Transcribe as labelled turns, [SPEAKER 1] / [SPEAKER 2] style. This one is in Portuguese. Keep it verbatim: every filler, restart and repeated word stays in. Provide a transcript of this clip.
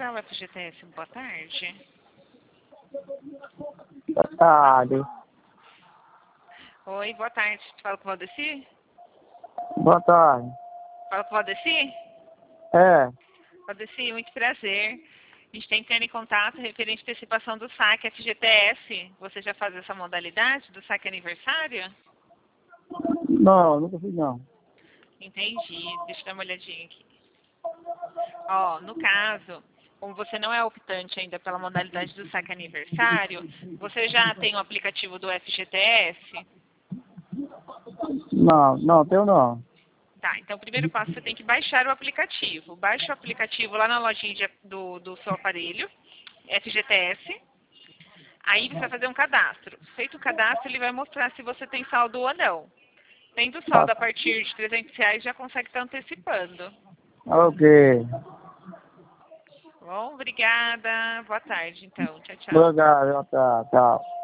[SPEAKER 1] Federal F G T S, boa tarde.
[SPEAKER 2] Boa tarde.
[SPEAKER 1] Oi, boa tarde. Fala com o Valdeci?
[SPEAKER 2] Boa tarde.
[SPEAKER 1] Fala com o Valdeci?
[SPEAKER 2] É,
[SPEAKER 1] Valdeci, muito prazer. A gente está entrando em contato referente à antecipação do saque F G T S. Você já faz essa modalidade do saque aniversário?
[SPEAKER 2] não, nunca fiz não.
[SPEAKER 1] Entendi. Deixa eu dar uma olhadinha aqui. Ó, no caso, como você não é optante ainda pela modalidade do saque aniversário, você já tem o aplicativo do F G T S?
[SPEAKER 2] Não, não, tenho não.
[SPEAKER 1] Tá, então o primeiro passo você tem que baixar o aplicativo. Baixa o aplicativo lá na lojinha de- do, do seu aparelho, F G T S. Aí você vai fazer um cadastro. Feito o cadastro, ele vai mostrar se você tem saldo ou não. Tendo saldo a
[SPEAKER 2] Tá.
[SPEAKER 1] partir de trezentos reais, já consegue estar antecipando.
[SPEAKER 2] Ok.
[SPEAKER 1] Bom, obrigada. Boa tarde, então. Tchau, tchau.
[SPEAKER 2] Obrigado, tá, tchau.